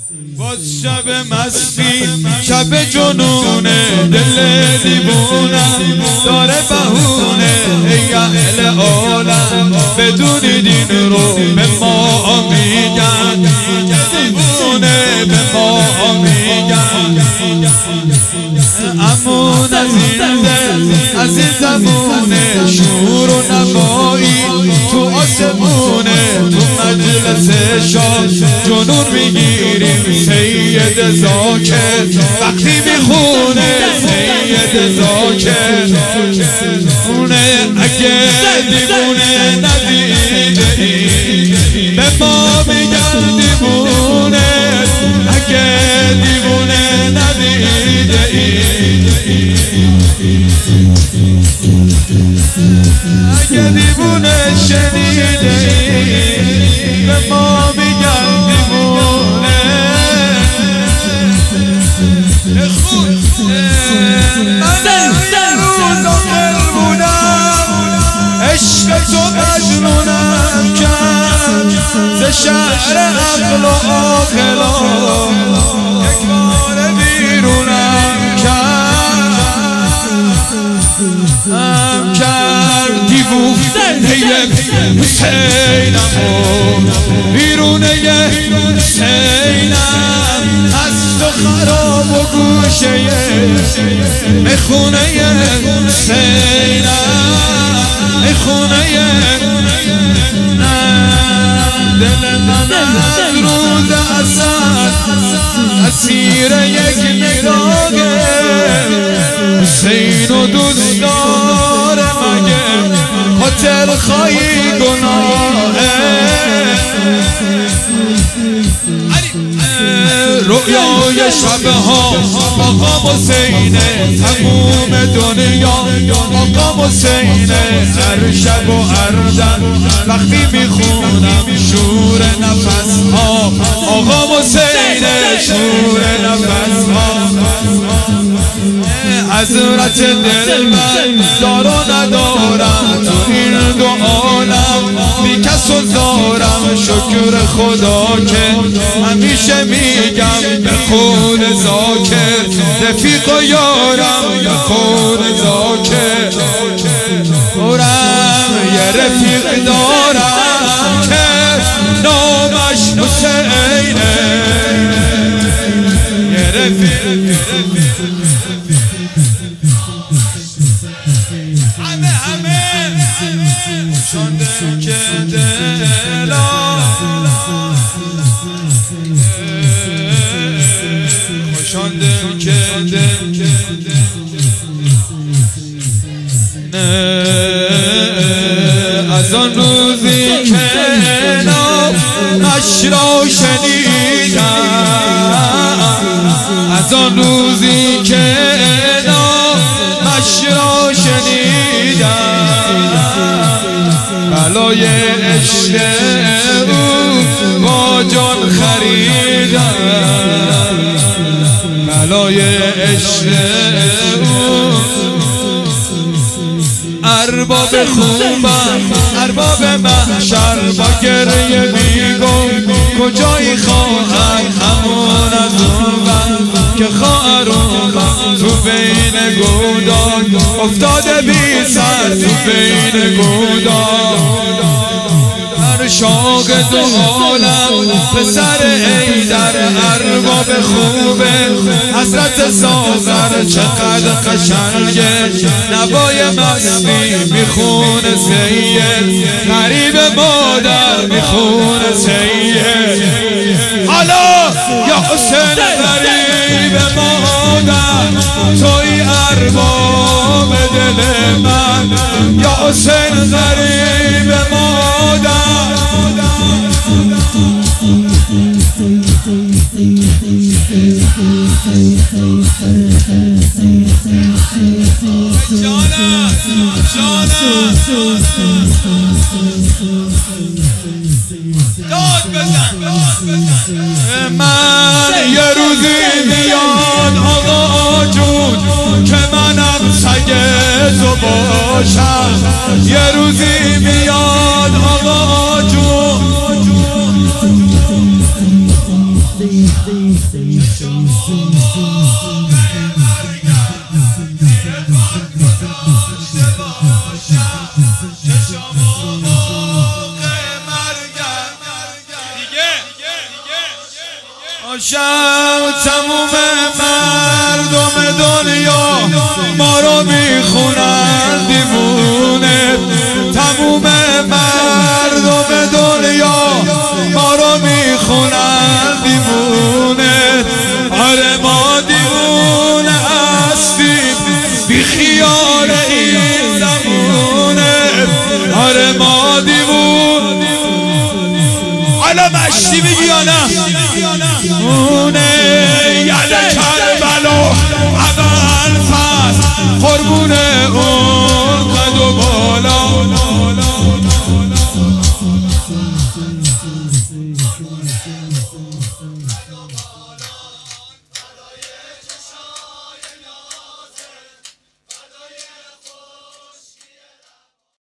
باز شب مستی شب جنونه دل دیوونم داره بهونه ای اهل عالم بدون دین رو به ما میگن دیوونه به ما میگن امون از این زمونه شور و نمایی تو آسمونه تو مجلس شاه جنون میگیریم سید زاکر وقتی میخونه سید زاکر خونه اگه دیوونه ندیده ای به ما میگن دیوونه اگه دیوونه ندیده ای اگه دیوونه شنیده ای به ما میگن دیوونه من روز آخر بودم عشق تو مجنونم کرد ز شهر عقل و عاقلا یک بار بیرونم کرد دیوونه حسینم بیرونه حسینم هست و خراب و گوشه میخونه حسینم میخونه دل من از روز اسد اسیر یک نگاهه حسین و دوست داره مگه خاطر خواهی گناهه رویای شبها آقا حسینه تموم دنیا آقا حسینه هر شب و هر دم وقتی میخونم شور نفس ها آقا حسینه شور نفس ها حضرت دل من دار و ندارم تو این دو عالم بی کس و دارم شکر خدا که همیشه میگم به خون زاکر رفیق و یارم به خون زاکر دارم یه رفیق دارم که نامش حسینه یه رفیق خوشانده که دلا خوشانده که از آن روزی که نامش را شنیدم از آن روزی که نامش را شنیدم بلای عشق او با جان خریدم بلای عشق او ارباب خوبم ارباب محشر با گریه میگم کجایی خواهر همون از اون که خواهر تو بین گودان افتاده بی سر تو بین گودان هر شاق دو عالم پسر ایدر ارباب خوبه حضرت ساغر چقدر قشنگه نوای مستی میخونه سید غریب مادر میخونه سید حالا یا حسین غریب مادر توی ارباب دل من یا حسین غریب مادر من یه روزی میاد آقا جون که منم سگ تو باشم یه روزی میاد آقا جون تموم مردم دنیا ما رو میخونن دیوونه، تموم مردم دنیا ما رو میخونن دیوونه. آره ما دیوونه هستیم بی خیال این زمونه. آره ما دیوونه. حالا مشتی میگی یا نه؟ اونه یاد کربلا اول فصل قربونه